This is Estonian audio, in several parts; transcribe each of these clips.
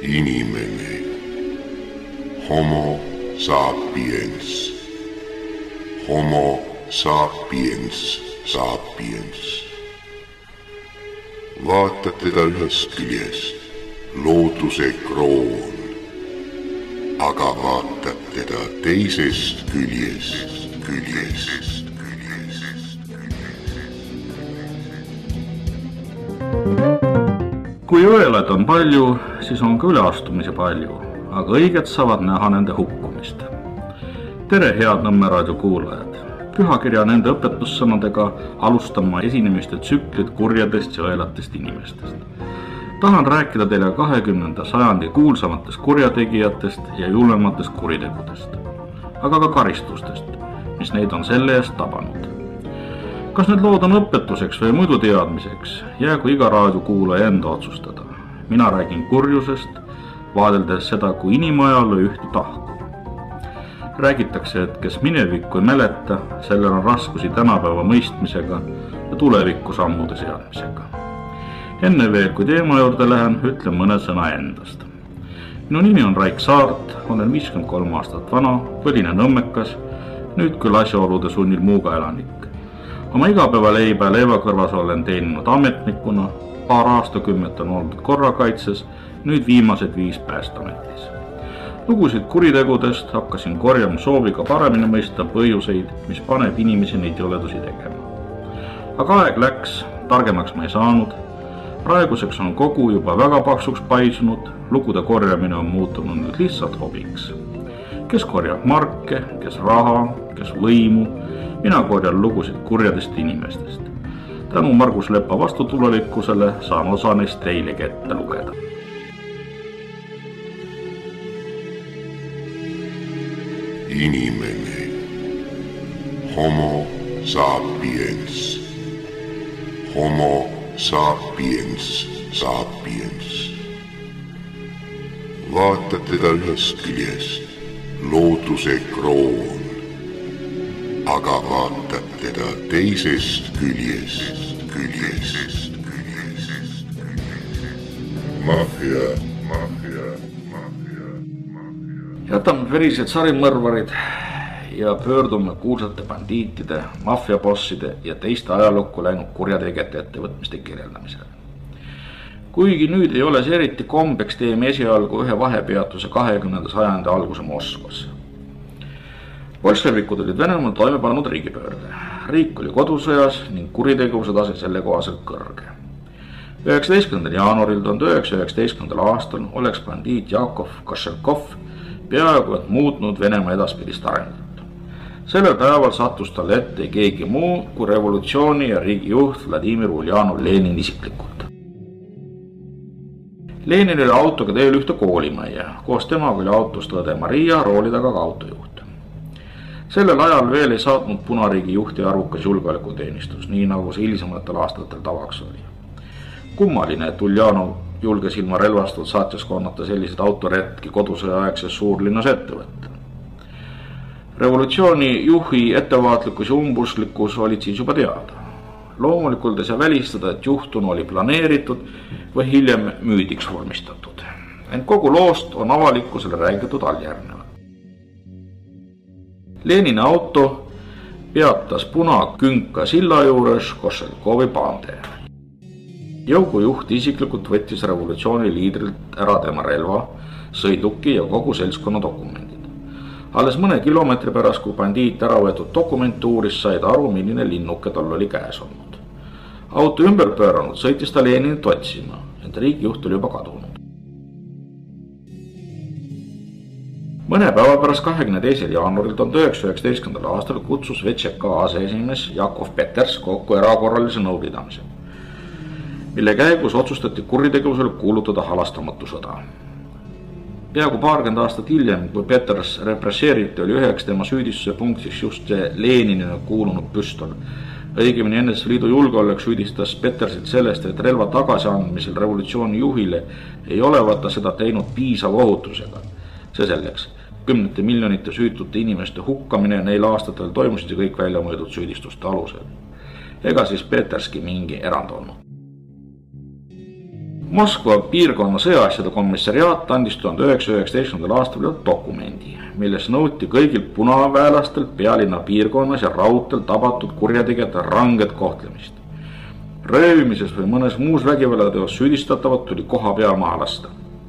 Inimene, homo sapiens, homo sapiens sapiens. Vaatad teda ühest küljest, looduse kroon, aga vaatad teda teisest küljest. Kui õelad on palju, siis on ka üleastumisi palju, aga õiged saavad näha nende hukkumist. Tere, head Nõmme raadio kuulajad! Pühakirja nende õpetussõnadega alustan esinemiste tsüklit kurjadest ja õelatest inimestest. Tahan rääkida teile 20. sajandi kuulsamatest kurjategijatest ja julmematest kuritegudest, aga ka karistustest, mis neid on selle eest tabanud. Kas need lood on õpetuseks või muidu teadmiseks, jäägu iga raadiokuulaja enda otsustada. Mina räägin kurjusest, vaadeldes seda kui inimajalu ühte tahku. Räägitakse, et kes minevikku ei mäleta, sellel on raskusi tänapäeva mõistmisega ja tulevikku sammude seadmisega. Enne veel, kui teema juurde lähen, ütlen mõne sõna endast. Minu nimi on Raik Saart, olen 53 aastat vana, põline nõmmekas, nüüd küll asjaolude sunnil Muuga elanik. Oma igapäevaleiba ja leiva kõrvas olen teeninud ametnikuna, paar aastakümmet on olnud korrakaitses, nüüd viimased 5 päästeametis. Lugusid kuritegudest hakkasin korjama sooviga paremini mõista põhjuseid, mis paneb inimesi neid joledusi tegema. Aga aeg läks, targemaks ma ei saanud. Praeguseks on kogu juba väga paksuks paisunud, lugude korjamine on muutunud nüüd lihtsalt hobiks. Kes korjab marke, kes raha, kes võimu, mina korjan lugusid kurjadest inimestest. Tänu Margus Lepa vastutulelikkusele saan osa neist teilegi ette lugeda. Inimene, homo sapiens, homo sapiens sapiens. Vaatad teda ühest küljest, looduse kroon, aga vaatad teda teisest küljest. Maffia. Jätame verised sarimõrvarid ja pöördume kuulsate bandiitide, maffiabosside ja teiste ajalukku läinud kurjategijate ettevõtmiste kirjeldamisele. Kuigi nüüd ei ole see eriti kombeks, teeme esialgu ühe vahepeatuse 20. sajandi alguse Moskvas. Bolševikud olid Venemaal toime pannud riigipöörde. Riik oli kodusõjas ning kuritegevuse tase selle kohaselt kõrge. 19. jaanuaril 1919. aastal oleks bandiit Jakov Košelkov peaaegu et muutnud Venemaa edaspidist arengut. Sellel päeval sattus talle ette keegi muu kui revolutsiooni ja riigijuht Vladimir Uljanov Lenin isiklikult. Lenin oli autoga teel ühte koolimajja, koos temaga oli autos tõde Maria, rooli taga ka autojuht. Sellel ajal veel ei saatnud Punariigi juhti arvukas julgeolekuteenistus, nii nagu see hilisematel aastatel tavaks oli. Kummaline, et Uljanov julges ilma relvastult saatjaskonnata sellised autoretki kodusõjaaegses suurlinnas ette võtta. Revolutsiooni juhi ettevaatlikkus ja umbusklikkus olid siis juba teada. Loomulikult ei saa välistada, et juhtunu oli planeeritud või hiljem müüdiks vormistatud. Ent kogu loost on avalikkusele räägitud alljärgnevalt. Lenini auto peatas Punakünka silla juures Košelkovi paantee. Jõugujuht isiklikult võttis revolutsiooni liidrilt ära tema relva, sõiduki ja kogu seltskonna dokumendid. Alles mõne kilomeetri pärast, kui bandiit ära võetud dokumente uuris, sai ta aru, milline linnuke tal oli käes olnud. Auto ümber pööranud sõitis ta Leninit otsima, ent riigijuht oli juba kadunud. Mõne päeva pärast 22. jaanuaril 1919. aastal kutsus VTšK aseesimees Jakov Peters kokku erakorralise nõupidamise, mille käigus otsustati kuritegevusele kuulutada halastamatu sõda. Peaaegu paarkümmend aastat hiljem, kui Peters represseeriti, oli üheks tema süüdistuse punktiks just see Leninile kuulunud püstol. Õigemini NSV Liidu julgeolek süüdistas Petersit sellest, et relva tagasiandmisel revolutsiooni juhile ei olevat ta seda teinud piisava ohutusega. See selleks, kümnete miljonite süütute inimeste hukkamine neil aastatel toimusid ja kõik välja mõeldud süüdistuste alusel. Ega siis Peterski mingi erand olnud. Moskva piirkonna sõjaasjade komissariaat andis 1919. aastal dokumendi, milles nõuti kõigilt punaväelastelt pealinna piirkonnas ja raudtel tabatud kurjategijate ranget kohtlemist. Röövimises või mõnes muus vägivallateos süüdistatavat tuli koha peal maha lasta.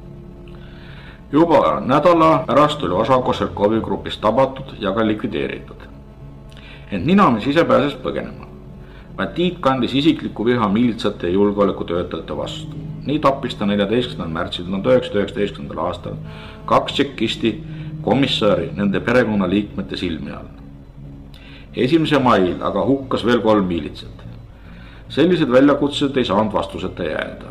Juba nädala pärast oli osa Košelkovi grupist tabatud ja ka likvideeritud. Ent Ninamis ise pääses põgenema. Bandiit kandis isiklikku viha miilitsate ja julgeolekutöötajate vastu. Nii tappis ta 14. märtsil 1919. aastal 2 tšekisti komissari nende perekonnaliikmete silmi all. 1. mail aga hukkas veel 3 miilitsat. Sellised väljakutsed ei saanud vastuseta jääda.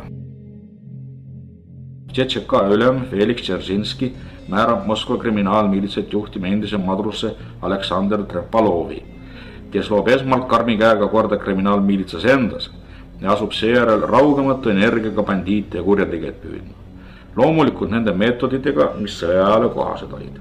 TTK ülem Felix Tšeržinski määrab Moskva kriminaalmiilitsat juhtima endise madrusse Aleksandr Trepalovi, kes loob esmalt karmi käega korda kriminaalmiilitsas endas ja asub seejärel raugematu energiaga bandiite ja kurjategijad püüdma. Loomulikult nende meetoditega, mis sõjaajale kohased olid.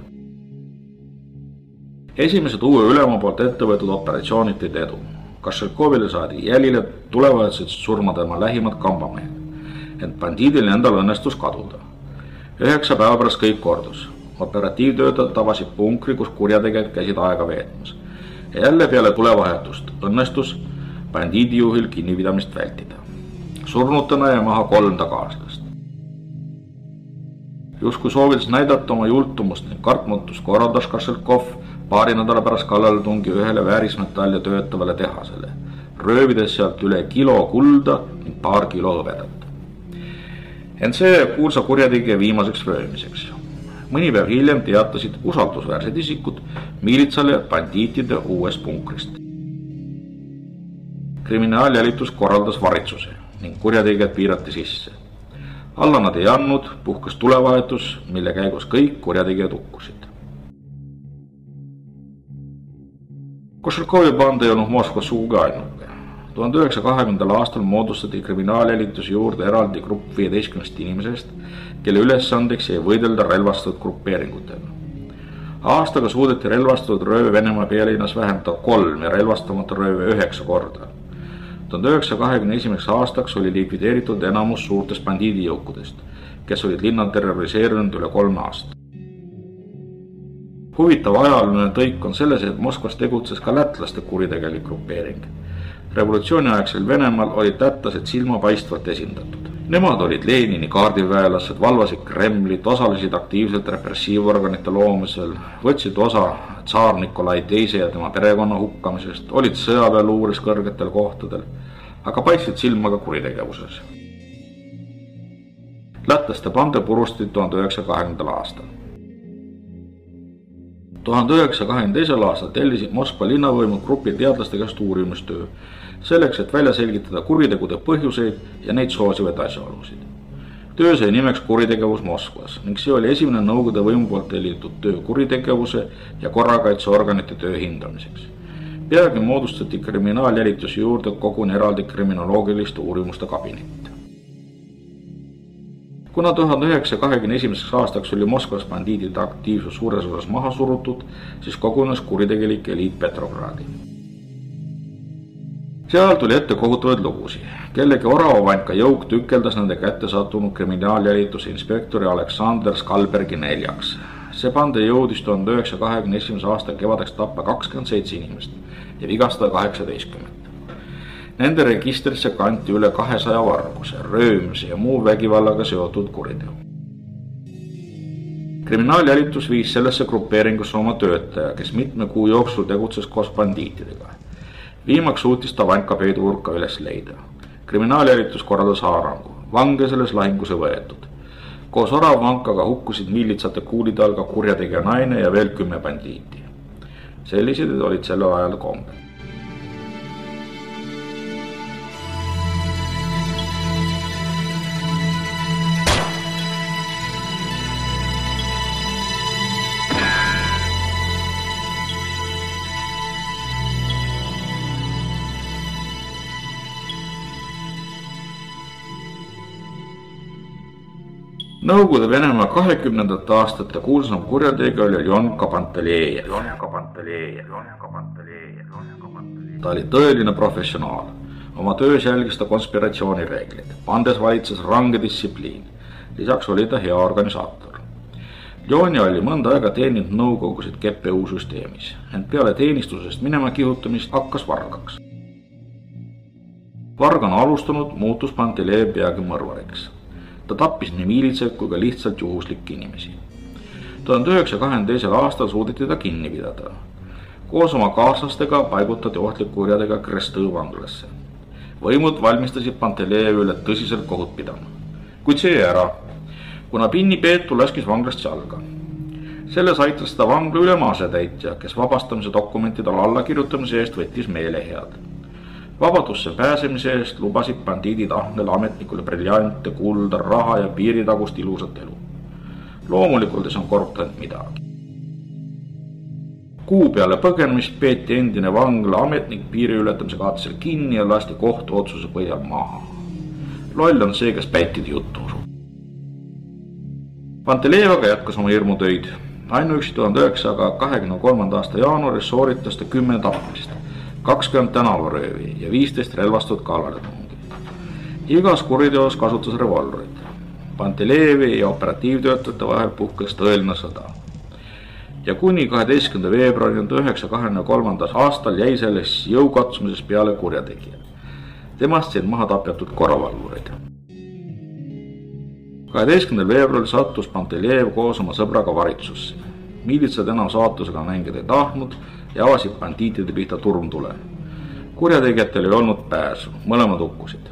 Esimesed uue ülema poolt ette võetud operatsioonid tõid edu. Košelkovile saadi jälile tulevahetused surma tema lähimad kambamehed, ent bandiidil endal õnnestus kaduda. 9 päeva pärast kõik kordus. Operatiivtöötajad tabasid punkri, kus kurjategijad käisid aega veetmas. Ja jälle peale tulevahetust õnnestus bandiidijuhil kinnipidamist vältida. Surnutena jäi maha 3 tagaaslast. Justkui soovides näidata oma jultumust ning kartmatust korraldas Košelkov paari nädala pärast kallaletungi ühele väärismetalli töötavale tehasele, röövides sealt üle kilo kulda ning paar kilo hõbedat. Ent see kuulsa kurjategija viimaseks röömiseks. Mõni päev hiljem teatasid usaldusväärsed isikud miilitsale bandiitide uuest punkrist. Kriminaaljälitus korraldas varitsuse ning kurjategijad piirati sisse. Alla nad ei andnud, puhkas tulevahetus, mille käigus kõik kurjategijad hukkusid. Košelkovi band ei olnud Moskvas sugugi ainuke. 1920. aastal moodustati kriminaaljälituse juurde eraldi grupp 15 inimesest, kelle ülesandeks jäi võidelda relvastatud grupeeringutega. Aastaga suudeti relvastatud rööve Venemaa pealinnas vähendada 3 ja relvastamata rööve 9 korda. 1921. aastaks oli likvideeritud enamus suurtest bandiidijõukudest, kes olid linna terroriseerinud üle 3 aastat. Huvitav ajaline tõik on selles, et Moskvas tegutses ka lätlaste kuritegelik grupeering. Revolutsiooniaegsel Venemaal olid lätlased silmapaistvalt esindatud. Nemad olid Lenini kaardiväelased, valvasid Kremlit, osalesid aktiivselt repressiivorganite loomisel, võtsid osa tsaar Nikolai II ja tema perekonna hukkamisest, olid sõjaväeluures kõrgetel kohtadel, aga paistsid silma ka kuritegevuses. Lätlaste bande purustati 1920. aastal. 1922. aastal tellisid Moskva linnavõimud grupi teadlaste käest uurimustöö, selleks, et välja selgitada kuritegude põhjuseid ja neid soosivaid asjaolusid. Töö sai nimeks kuritegevus Moskvas ning see oli esimene Nõukogude võimu poolt tellitud töö kuritegevuse ja korrakaitseorganite töö hindamiseks. Peagi moodustati kriminaaljälituse juurde koguni eraldi kriminoloogiliste uurimuste kabinet. Kuna 1921. aastaks oli Moskvas bandiidide aktiivsus suures osas maha surutud, siis kogunes kuritegelik eliit Petrogradi. Seal tuli ette kohutavaid lugusi. Kellegi oravovanka jõuk tükeldas nende kätte sattunud kriminaaljälituse inspektori Aleksandr Skalbergi 4. See bande jõudis 1921. aasta kevadeks tappa 27 inimest ja vigastada 18. Nende registrisse kanti üle 200 varguse, röömise ja muu vägivallaga seotud kuriteo. Kriminaaljälitus viis sellesse grupeeringusse oma töötaja, kes mitme kuu jooksul tegutses koos bandiitidega. Viimaks suutis ta vanka peiduvurka üles leida. Kriminaaljälitus korraldas haarangu, vange selles lahinguse võetud. Koos oravvankaga hukkusid miilitsate kuulide all ka kurjategija naine ja veel 10 bandiiti. Sellised olid sellel ajal kombel. Nõukogude Venemaa 20. aastate kuulsam kurjategija oli Jonka Panteljejev. Ta oli tõeline professionaal. Oma töös jälgis ta konspiratsioonireeglid, pandes valitses range distsipliin. Lisaks oli ta hea organisaator. Ljonia oli mõnda aega teeninud nõukogusid GPU süsteemis, ent peale teenistusest minema kihutamist hakkas vargaks. Vargana alustanud muutus Pantelejev peagi mõrvariks. Ta tappis nii miilitseid kui ka lihtsalt juhuslikke inimesi. 1922. aastal suudeti ta kinni pidada. Koos oma kaaslastega paigutati ohtliku kurjadega Krestõ vanglasse. Võimud valmistasid Pantelejevile tõsiselt kohut pidama. Kuid see ära, kuna pinnipeetu laskis vanglast jalga. Selles aitas ta vangla ülema asetäitja, kes vabastamise dokumentidele alla kirjutamise eest võttis meelehead. Vabadusse pääsemise eest lubasid bandiidid ahnele ametnikule briljante, kulda, raha ja piiritagust ilusat elu. Loomulikult ei saanud korruptant midagi. Kuu peale põgenemist peeti endine vangla ametnik piiriületamise katsel kinni ja lasti kohtu otsuse põhjal maha. Loll on see, kes pätid juttu usub. Pantelejevaga jätkas oma hirmutöid. Ainuüksi 1923. aasta jaanuaris sooritas ta 10 tapmist, 20 tänavaröövi ja 15 relvastut kallaletungi. Igas kuriteos kasutas revolverit. Pantelejevi ja operatiivtöötajate vahel puhkes tõeline sõda. Ja kuni 12. veebruari 1923. aastal jäi selles jõukatsumises peale kurjategija. Temast said maha tapjatud korravalvurid. 12. veebruaril sattus Pantelejev koos oma sõbraga varitsusse. Miilitsad enam saatusega mängida ei tahtnud ja avasid bandiitide pihta turmtule. Kurjategijatel ei olnud pääsu, mõlemad hukkusid.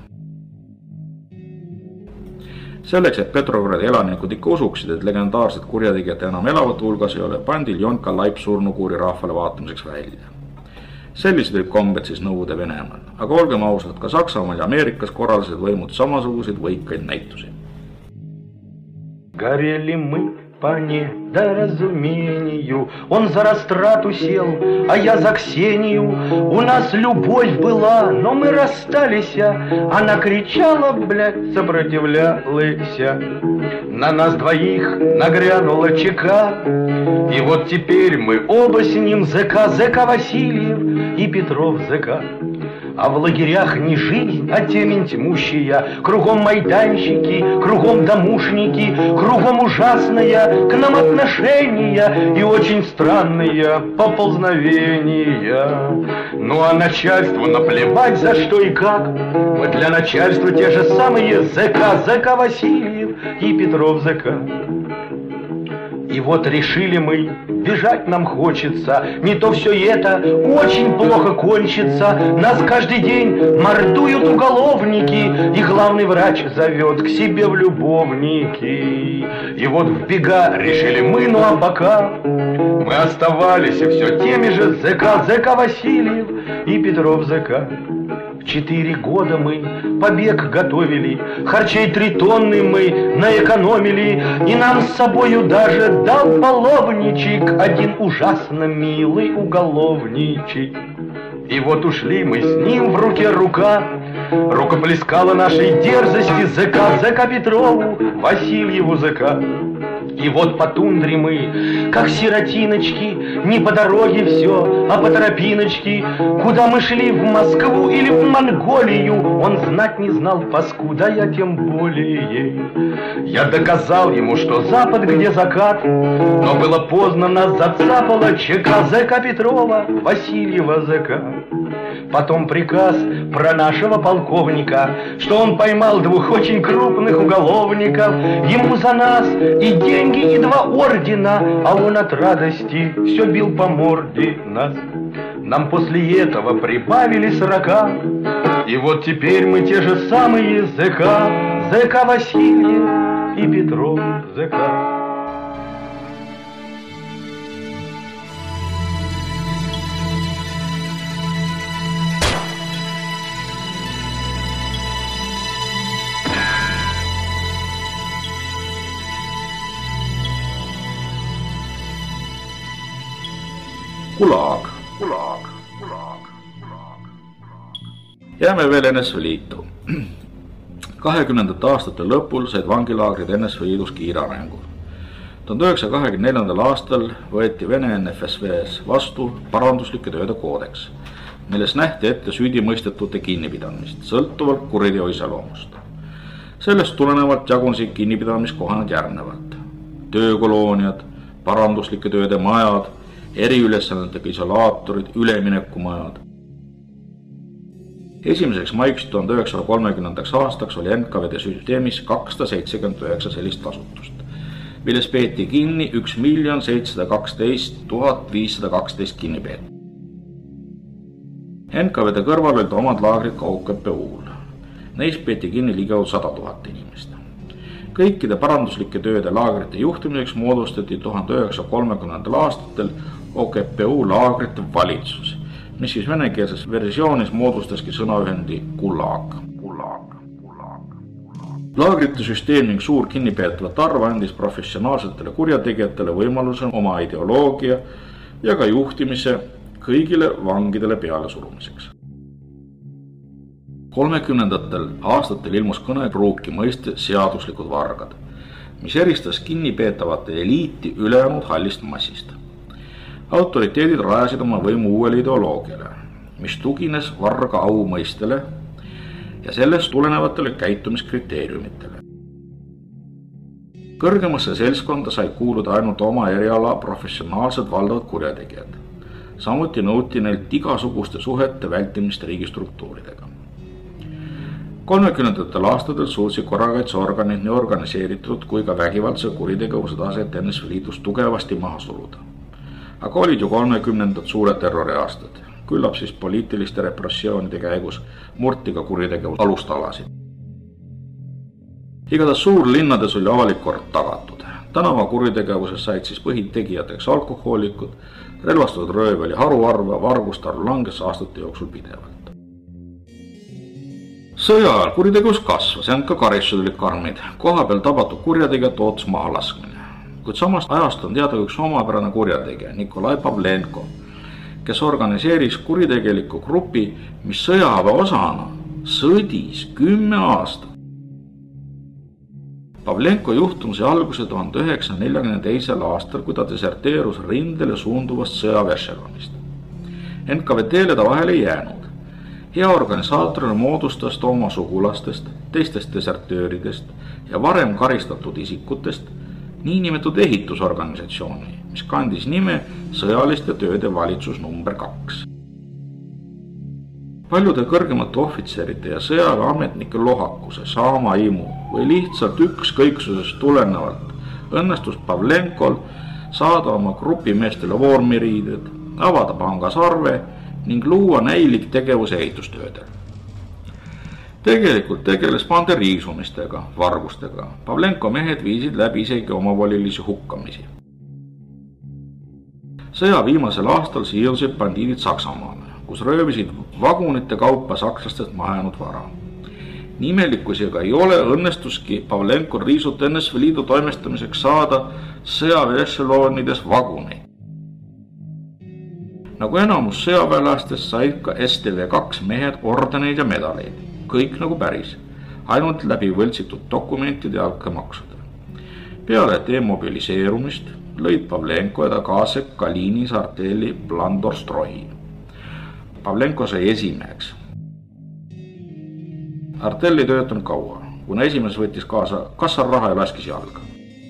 Selleks, et Petrogradi elanikud ikka usuksid, et legendaarsed kurjategijad enam elavad hulgas ei ole, pandi Ljonka laip surnukuuri rahvale vaatamiseks välja. Sellised võib kombed siis Nõukogude Venemaal, aga olgem ausad, ka Saksamaal ja Ameerikas korraldasid võimud samasuguseid võikaid näitusi. Горели мы по недоразумению, он за растрату сел, а я за Ксению. У нас любовь была, но мы расстались, она кричала, блядь, сопротивлялась. На нас двоих нагрянула ЧК, и вот теперь мы оба с ним ЗК Васильев и Петров ЗК. А в лагерях не жизнь, а темень тьмущая, кругом майданщики, кругом домушники, кругом ужасная к нам отношения и очень странные поползновения. Ну а начальству наплевать за что и как. Мы для начальства те же самые ЗК Васильев и Петров ЗК. И вот решили мы, бежать нам хочется, не то все это очень плохо кончится. Нас каждый день мордуют уголовники, и главный врач зовет к себе в любовники. И вот в бега решили мы, ну а пока мы оставались все теми же ЗК Васильев и Петров ЗК. 4 года мы побег готовили, харчей 3 тонны мы наэкономили, и нам с собою даже дал половничек один ужасно милый уголовничек. И вот ушли мы с ним в руке рука, рукоплескала нашей дерзости ЗК Петрову, Васильеву ЗК. И вот по тундре мы, как сиротиночки, не по дороге все, а по тропиночке. Куда мы шли, в Москву или в Монголию, он знать не знал, паскуда я тем более. Я доказал ему, что запад, где закат, но было поздно, нас зацапала ЧК Петрова, Васильева ЗК. Потом приказ про нашего полковника, что он поймал 2 очень крупных уголовников. Ему за нас и деньги, и 2 ордена, а он от радости все бил по морде нас. Нам после этого прибавили 40, и вот теперь мы те же самые ЗК Васильев и Петров ЗК. Gulag. Jääme veel NSV Liitu. 20. aastate lõpul said vangilaagrid NSV Liidus kiire arengu. 1924. aastal võeti Vene NFSV-s vastu paranduslike tööde koodeks, milles nähti ette süüdimõistetute kinnipidamist, sõltuvalt kuriteo iseloomust. Sellest tulenevalt jagunesid kinnipidamiskohad järgnevalt: töökolooniad, paranduslike tööde majad, eriülesannetega isolaatorid, üleminekumajad. 1. maiks 1930. aastaks oli NKVD süsteemis 279 sellist asutust, milles peeti kinni 1 712 512 kinnipeetut. NKVD kõrval olid omad laagrid ka OKPU-l. Neis peeti kinni ligikaudu 100 000 inimest. Kõikide paranduslike tööde laagrite juhtimiseks moodustati 1930. aastatel OKPU laagrite valitsus, mis siis venekeelses versioonis moodustaski sõnaühendi gulag. Laagrite süsteem ning suur kinnipeetavate arv andis professionaalsetele kurjategijatele võimaluse oma ideoloogia ja ka juhtimise kõigile vangidele peale surumiseks. 30. aastatel ilmus kõnepruuki mõiste seaduslikud vargad, mis eristas kinnipeetavate eliiti ülejäänud hallist massist. Autoriteedid rajasid oma võimu uuele ideoloogiale, mis tugines varga au mõistele ja sellest tulenevatele käitumiskriteeriumitele. Kõrgemasse seltskonda sai kuuluda ainult oma eriala professionaalsed valdavad kurjategijad. Samuti nõuti neilt igasuguste suhete vältimist riigistruktuuridega. 30. aastatel suutsid korrakaitseorganid nii organiseeritud kui ka vägivaldse kuritegevuse taset NSV Liidus tugevasti maha suruda. Aga olid ju 30. suured terroriaastad, küllap siis poliitiliste repressioonide käigus murti ka kuritegevuse alustalasid. Igatahes suurlinnades oli avalik kord tagatud. Tänava kuritegevuses said siis põhitegijateks alkohoolikud, relvastatud rööv oli haruharva, varguste arv langes aastate jooksul pidevalt. Sõja ajal kuritegevus kasvas, ent ka karistused olid karmid, koha peal tabatud kurjategijat ootas maha laskmine. Kuid samast ajast on teada üks omapärane kurjategija, Nikolai Pavlenko, kes organiseeris kuritegeliku grupi, mis sõjaväe osana sõdis 10 aastat. Pavlenko juhtum sai alguse 1942. aastal, kui ta deserteerus rindele suunduvast sõjaväešelonist. NKVD-le ta vahele ei jäänud. Hea organisaatorina moodustas ta oma sugulastest, teistest desertööridest ja varem karistatud isikutest niinimetatud ehitusorganisatsiooni, mis kandis nime sõjaliste tööde valitsus number 2. Paljude kõrgemate ohvitserite ja sõjaväeametnike lohakuse, saamaimu või lihtsalt ükskõiksusest tulenevalt õnnestus Pavlenkol saada oma grupimeestele vormiriided, avada pangas arve ning luua näilik tegevus ehitustöödel. Tegelikult tegeles bande riisumistega, vargustega. Pavlenko mehed viisid läbi isegi omavolilisi hukkamisi. Sõja viimasel aastal siirdusid bandiidid Saksamaale, kus röövisid vagunite kaupa sakslastest mahajäänud vara. Nimelikkusi aga ei ole, õnnestuski Pavlenkol riisuta NSV Liidu toimestamiseks saada sõjaväeešeloonides vaguneid. Nagu enamus sõjaväelastest said ka STV2 mehed ordeneid ja medaleid, kõik nagu päris, ainult läbi võltsitud dokumentide ja altkäemaksude. Peale demobiliseerumist lõid Pavlenko ja ta kaasek Kalinis artelli Blandorstroi. Pavlenko sai esimeheks. Artell ei töötanud kaua, kuna esimees võttis kaasa kassaraha ja laskis jalga.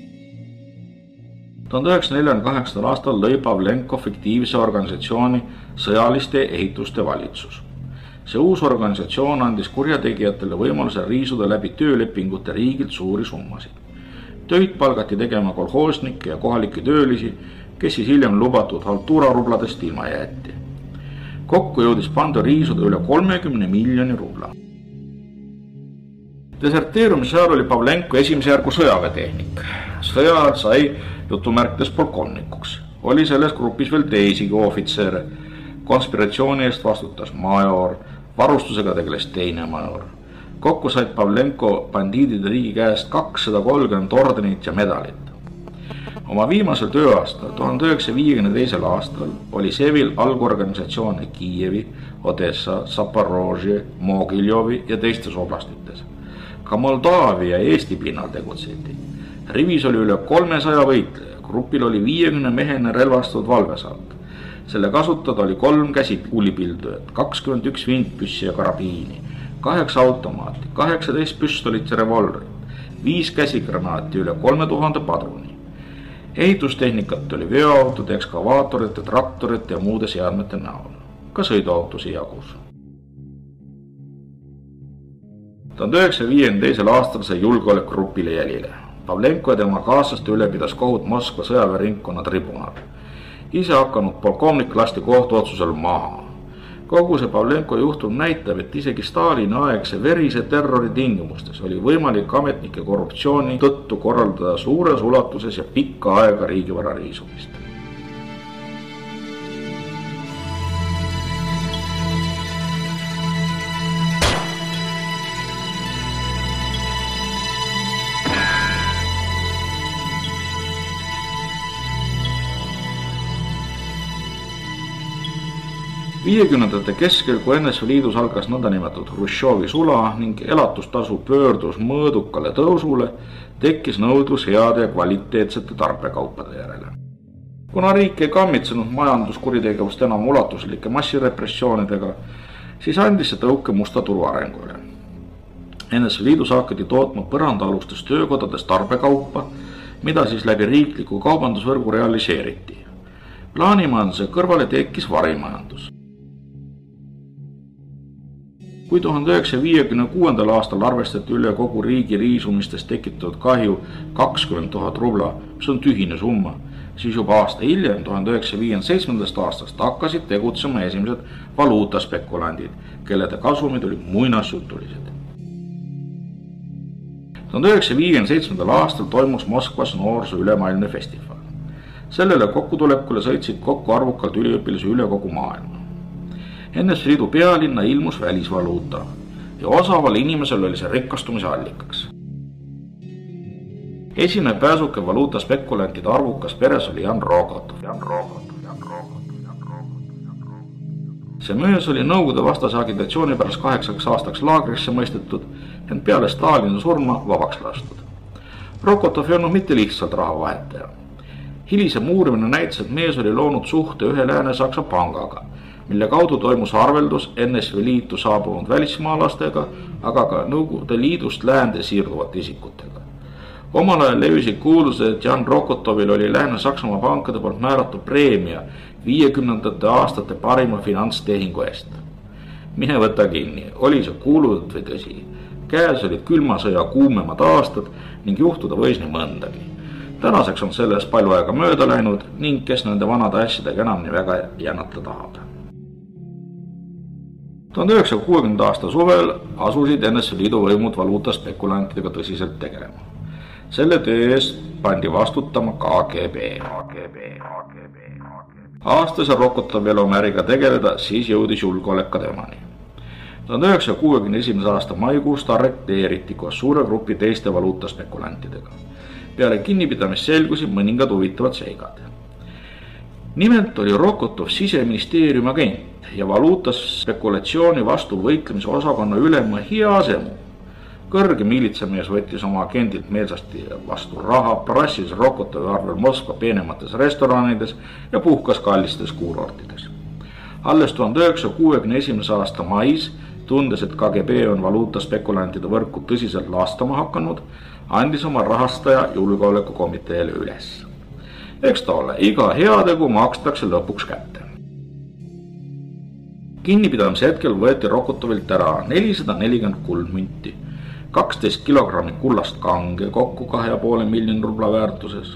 1948. aastal lõi Pavlenko fiktiivse organisatsiooni sõjaliste ehituste valitsus. See uus organisatsioon andis kurjategijatele võimaluse riisuda läbi töölepingute riigilt suuri summasid. Töid palgati tegema kolhoosnikke ja kohalikke töölisi, kes siis hiljem lubatud haltuurarubladest ilma jäeti. Kokku jõudis banda riisuda üle 30 miljoni rubla. Deserteerumise ajal oli Pavlenko esimese järgu sõjaväetehnik. Sõjajal sai jutumärkides polkovnikuks. Oli selles grupis veel teisigi ohvitsere. Konspiratsiooni eest vastutas major, varustusega tegeles teine major. Kokku said Pavlenko bandiidide riigi käest 230 ordenit ja medalit. Oma viimasel tööaastal, 1952. aastal, oli Sevil algorganisatsioone Kiievi, Odessa, Zaporožje, Mogiljovi ja teistes oblastites. Ka Moldaavia ja Eesti pinnal tegutseti. Rivis oli üle 300 võitleja, grupil oli 50 mehene relvastatud valvesaat. Selle kasutada oli 3 käsikuulipildujat, 21 vintpüssi ja karabiini, 8 automaati, 18 püstolit ja revolverit, 5 käsigranaati, üle 3000 padruni. Ehitustehnikat oli veoautode, ekskavaatorite, traktorite ja muude seadmete näol. Ka sõiduautosi jagus. 1952. aastal sai julgeolekugrupile jälile. Pavlenko ja tema kaaslaste üle pidas kohut Moskva sõjaväeringkonna tribunal. Ise hakanud polkovnik lasti kohtuotsusel maha. Kogu see Pavlenko juhtum näitab, et isegi Stalini aegse verise terrori tingimustes oli võimalik ametnike korruptsiooni tõttu korraldada suures ulatuses ja pikka aega riigivara riisumist. Viiekümnendate keskel, kui NSV Liidus algas nõndanimetatud Hruštšovi sula ning elatustasu pöördus mõõdukale tõusule, tekkis nõudlus heade ja kvaliteetsete tarbekaupade järele. Kuna riik ei kammitsenud majanduskuritegevust enam ulatuslike massirepressioonidega, siis andis see tõuke musta turu arengule. NSV Liidus hakati tootma põrandaalustes töökodades tarbekaupa, mida siis läbi riikliku kaubandusvõrgu realiseeriti. Plaanimajanduse kõrvale tekkis varimajandus. Kui 1956. aastal arvestati üle kogu riigi riisumistest tekitatud kahju 20 000 rubla, mis on tühine summa, siis juba aasta hiljem, 1957. aastast hakkasid tegutsema esimesed valuutaspekulandid, kellede kasumid olid muinasjutulised. 1957. aastal toimus Moskvas noorsoo ülemaailmne festival. Sellele kokkutulekule sõitsid kokku arvukalt üliõpilasi üle kogu maailma. NSV Liidu pealinna ilmus välisvaluuta ja osaval inimesel oli see rikastumise allikaks. Esimene pääsuke valuutaspekulantide arvukas peres oli Jan Rokotov. See mees oli Nõukogude vastase agitatsiooni pärast 8 aastaks laagrisse mõistetud, ent peale Stalini surma vabaks lastud. Rokotov ei olnud mitte lihtsalt rahavahetaja. Hilisem uurimine näitas, et mees oli loonud suhte ühe Lääne-Saksa pangaga, mille kaudu toimus arveldus NSV Liitu saabunud välismaalastega, aga ka Nõukogude Liidust läände siirduvate isikutega. Omal ajal levisid kuulused, et Jan Rokotovil oli Lääne-Saksamaa pankade poolt määratud preemia 50. aastate parima finantstehingu eest. Mine võta kinni, oli see kuulunud või tõsi. Käes olid külma sõja kuumemad aastad ning juhtuda võis nii mõndagi. Tänaseks on selles palju aega mööda läinud ning kes nende vanade asjadega enam nii väga jännata tahab. 1960. aasta suvel asusid NSV Liidu võimud valuutaspekulantidega tõsiselt tegelema. Selle töö eest pandi vastutama KGB. Aastas Rokotov veel oma äriga tegeleda, siis jõudis julgeolek ka temani. 1961. aasta maikuust arreteeriti koos suure grupi teiste valuutaspekulantidega. Peale kinnipidamist selgusid mõningad huvitavad seigad. Nimelt oli Rokotov siseministeeriumi agent ja valuutaspekulatsiooni vastu võitlemise osakonna ülema Hiasemu. Kõrge miilitsamees võttis oma agendilt meelsasti vastu raha, prassis Rokotovi arvel Moskva peenemates restoranides ja puhkas kallistes kuurortides. Alles 1961. aasta mais, tundes, et KGB on valuutaspekulantide võrku tõsiselt laastama hakanud, andis oma rahastaja julgeolekukomiteele üles. Eks ta ole, iga heategu makstakse lõpuks kätte. Kinnipidamise hetkel võeti Rokotovilt ära 440 kuldmünti, 12 kilogrammi kullast kange kokku 2,5 miljoni rubla väärtuses.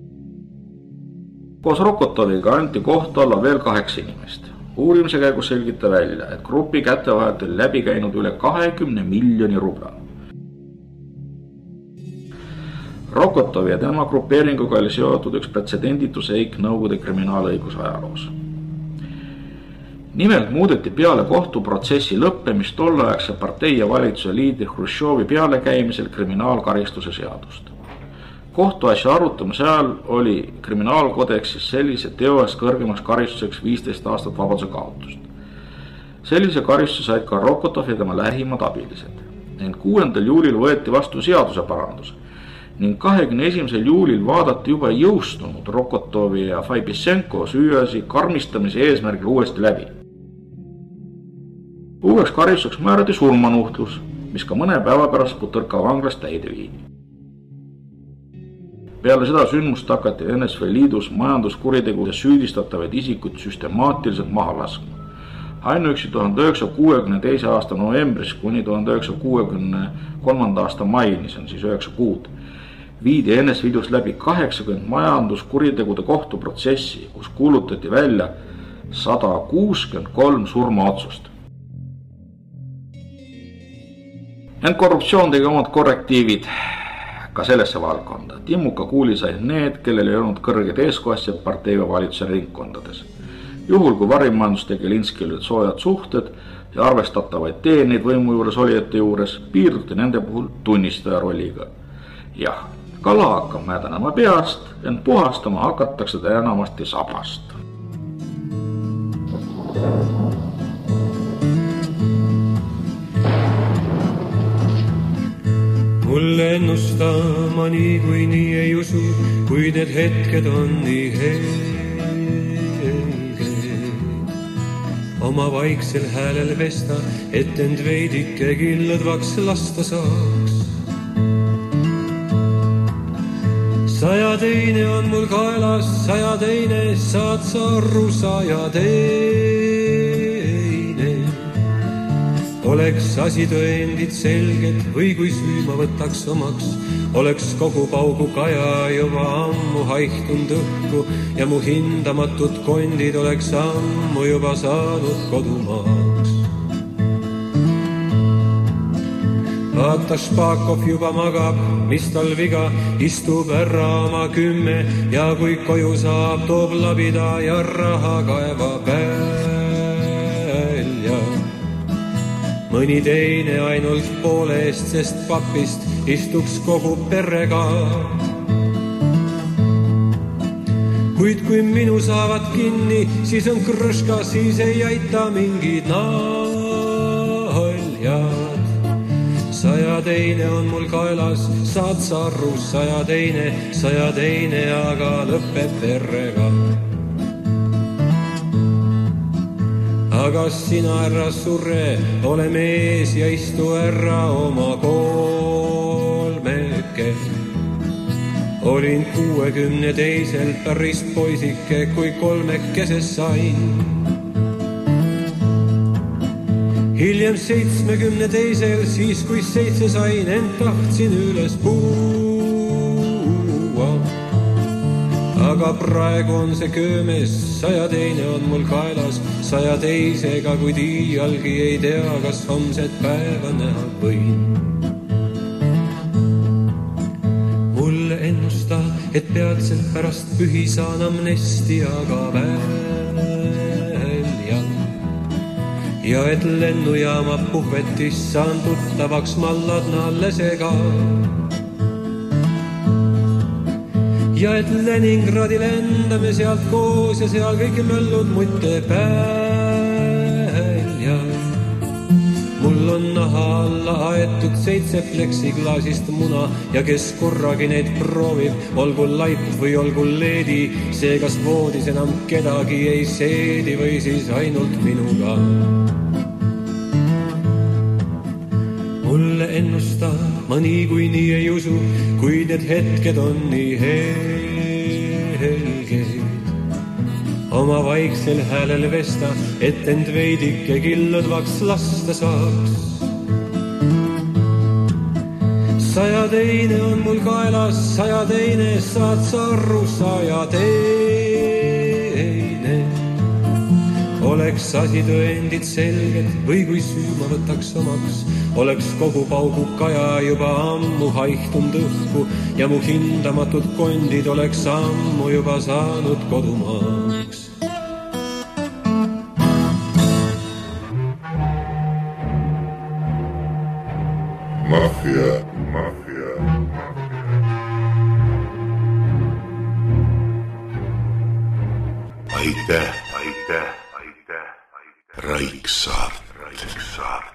Koos Rokotoviga anti kohtu alla veel 8 inimest. Uurimise käigus selgita välja, et grupi käte vahelt oli läbi käinud üle 20 miljoni rubla. Rokotovi ja tema grupeeringuga oli seotud üks pretsedenditu seik Nõukogude kriminaalõiguse ajaloos. Nimelt muudeti peale kohtuprotsessi lõppemist tolleaegse partei ja valitsuse liidri Hruštšovi pealekäimisel kriminaalkaristuse seadust. Kohtuasja arutamise ajal oli kriminaalkodeksis sellise teo eest kõrgemaks karistuseks 15 aastat vabaduse kaotust. Sellise karistuse said ka Rokotov ja tema lähimad abilised. Ent 6. juulil võeti vastu seaduse parandus, ning 21. juulil vaadati juba jõustunud Rokotovi ja Faibisenko süüasi karmistamise eesmärgil uuesti läbi. Uueks karistuseks määrati surmanuhtlus, mis ka mõne päeva pärast Butõrka vanglast täide viidi. Peale seda sündmust hakati NSV Liidus majanduskuritegude süüdistatavaid isikuid süstemaatiliselt maha laskma. Ainuüksi 1962. aasta novembris kuni 1963. aasta maini, see on siis 9 kuud, viidi NSV Liidus läbi 80 majanduskuritegude kohtuprotsessi, kus kuulutati välja 163 surmaotsust. Ent korruptsioon tegi omad korrektiivid ka sellesse valdkonda. Timmuka kuuli said need, kellel ei olnud kõrged eeskostjad partei ja valitsuse ringkondades. Juhul kui varimajandus tegi Linskil olid soojad suhted ja arvestatavaid teeneid võimu juures olijate juures, piirduti nende puhul tunnistaja rolliga. Jah, kala hakkab mädanema peast, ent puhastama hakatakse ta enamasti sabast. Mulle ennustama nii ei usu, kui need hetked on nii helged. Oma vaiksel häälel vesta, et end veidike killadvaks lasta saaks. 102 on mul kaelas, 102 saad sa aru, 102. Oleks asi tõendid selged või kui süü ma võtaks omaks, oleks kogu paugu kaja juba ammu haihtund õhku ja mu hindamatud kondid oleks ammu juba saanud kodumaaks. Vaata, Špakov juba magab, mis tal viga, istub ära oma 10 ja kui koju saab, toob labida ja raha kaevab välja. Mõni teine ainult poole eest, sest papist istuks kogu perega. Kuid kui minu saavad kinni, siis on krõška, siis ei aita mingid naljad. 102 on mul kaelas, saad sa aru, 102, aga lõpeb verrega. Aga sina ära surre, ole mees ja istu ära oma kolmeke. Olin 62. päris poisike, kui kolmekese sain. Hiljem 72. siis kui 7 sain, ent tahtsin üles puua. Aga praegu on see köömes, 102 on mul kaelas, 102-ga, kuid iialgi ei tea, kas homset päeva näha võin. Mulle ennusta, et peatselt pärast pühi saan amnestiaga välja ja et lennujaama puhvetis saan tuttavaks Malladna lesega. Ja et Leningradi lendame sealt koos ja seal kõik möllud mutte välja. Mul on naha alla aetud 7 pleksiklaasist muna ja kes korragi neid proovib, olgu laip või olgu leedi, see kas voodis enam kedagi ei seedi või siis ainult minuga. Mulle ennusta, ma niikuinii ei usu, kui need hetked on nii helged. Oma vaiksel häälel vesta, et end veidike killadvaks lasta saaks. 102 on mul kaelas, 102 saad sa aru, 102. Oleks asi tõendid selged või kui süü ma võtaks omaks, oleks kogu paugu kaja juba ammu haihtund õhku ja mu hindamatud kondid oleks ammu juba saanud kodumaaks. Mafia. Aitäh. Raiksaart.